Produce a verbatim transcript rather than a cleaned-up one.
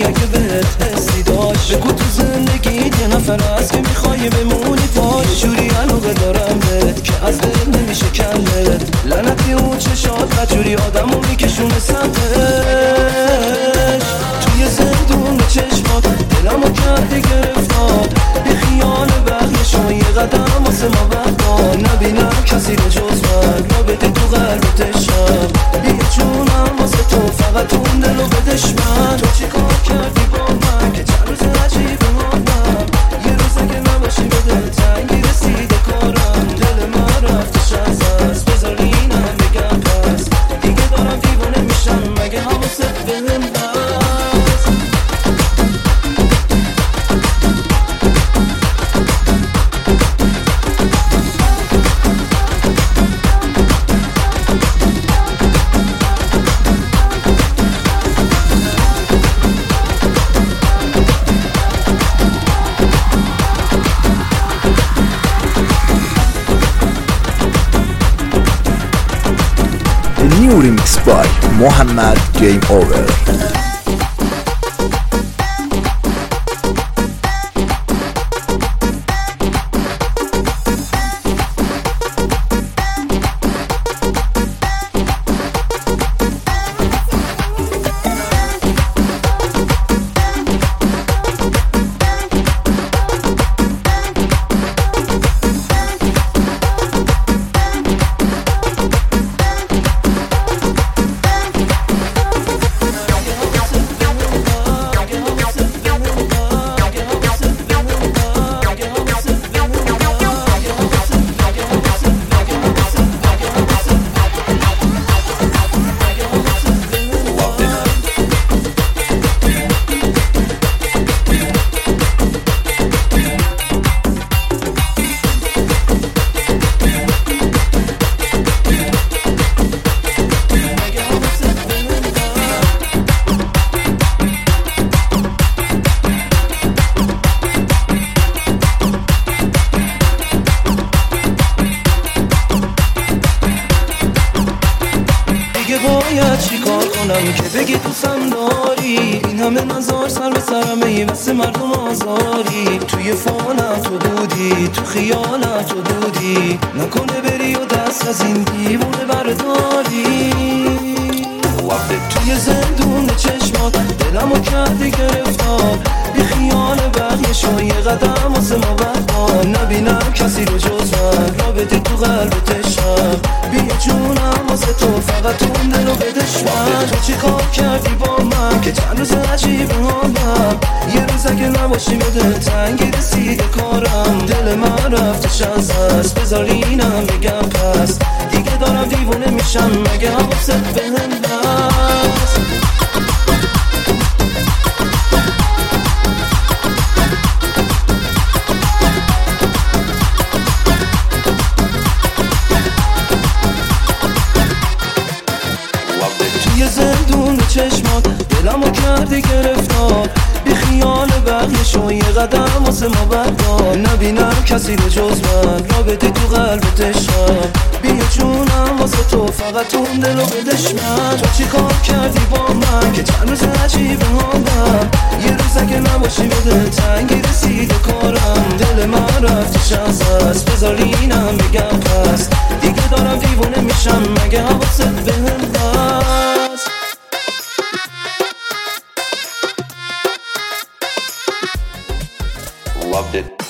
میکنی اگه بهت حسی داشت؟ بگو تو زندگیت یه نفر هست که میخوای بمونی پاش. جوری علاقه دارم بهت که از دل نمیشه کلت. لعنتی اون چشات بدجوری آدمو میکشونه سمتش. توی زندون چشمات دلمو کرده گرفتار. بی خیال بقیه شما یه قدم واسه ما بردار. نبینم کسی رو جز من رابطه تو قلبت شم. یه جونم واسه تو فقط اون دلو بدش من. تو چی کار کردی با من که چند روز عجیب ماندم؟ یه روز اگه نباشی به دل تنگی رسیده کارم. دل من رفتش از دست بذار اینم بگم پس. دیگه دارم دیوانه میشم مگه حواست بهم هست؟ New remix by Mohammed Game Over. باید چی کار کنم که بگی دوستم داری؟ این همه نظار سر به سرمه ای مثل مردم آزاری. توی فانم تو بودی تو خیالم تو بودی. نکنه بری و دست از این دیوونه برداری. توی زندون چشمات دلمو کردی گرفتار. بی خیال بقیه شو یه قدم واسه ما بردار. نبینم کسی رو جز من رابطه تو قلبت شم. بی جونم واسه تو فقط اون دلو بدش من. تو چی کار کردی با من که چند روز عجیب ماندم؟ یه روز اگه نباشی به دل تنگی رسیده کارم. دل من رفتش از دست بذار اینم بگم پس. دیگه دارم دیوونه میشم مگه حواست بهم هست؟ توی زندون چشمات دلمو کرده گرفتار. بی خیال بقیه شو یه قدم واسه ما بردار. نبینم کسی رو جز من رابطه تو قلبت شم. بی جونم واسه تو فقط اون دلو بدش من. تو چی کار کردی با من که چند روز عجیب ماندم؟ یه روز اگه نباشی به دل تنگی رسیده کارم. دل من رفتش از دست بذار اینم بگم پس. دیگه دارم دیوونه میشم مگه حواست بهم هست؟ Loved it.